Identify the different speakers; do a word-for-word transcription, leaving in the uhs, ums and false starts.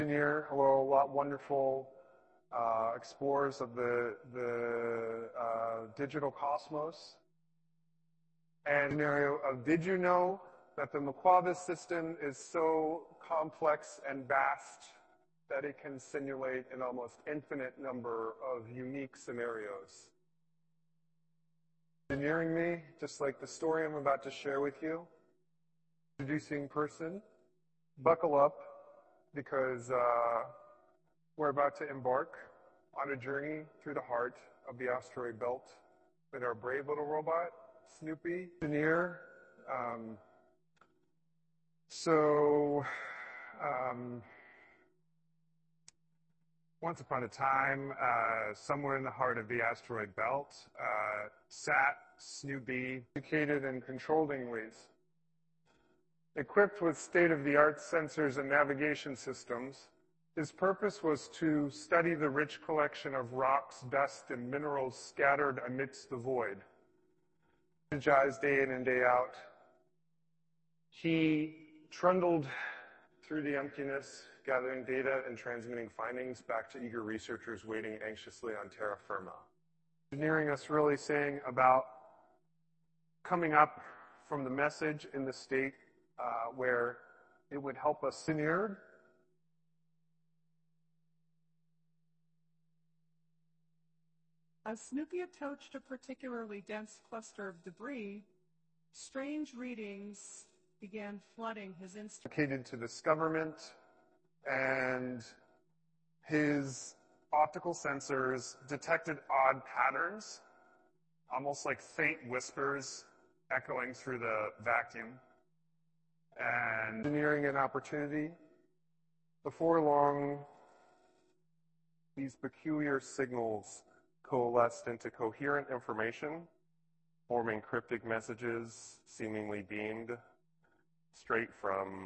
Speaker 1: Engineer, hello, lot wonderful uh, explorers of the, the uh, digital cosmos. And scenario of, did you know that the Mquabis system is so complex and vast that it can simulate an almost infinite number of unique scenarios? Engineering me, just like the story I'm about to share with you. Introducing person, buckle up, because uh, we're about to embark on a journey through the heart of the asteroid belt with our brave little robot, Snoopy, engineer. Um, so, um, once upon a time, uh, somewhere in the heart of the asteroid belt, uh, sat Snoopy, educated and controlled in ways. Equipped with state-of-the-art sensors and navigation systems, his purpose was to study the rich collection of rocks, dust, and minerals scattered amidst the void. Energized day in and day out, he trundled through the emptiness, gathering data and transmitting findings back to eager researchers waiting anxiously on terra firma. Engineering us really saying about coming up from the message in the state uh, where it would help us engineer.
Speaker 2: As Snoopy approached a particularly dense cluster of debris, strange readings began flooding his instrument.
Speaker 1: Allocated to this government, and his optical sensors detected odd patterns, almost like faint whispers echoing through the vacuum. And engineering an opportunity. Before long, these peculiar signals coalesced into coherent information, forming cryptic messages seemingly beamed straight from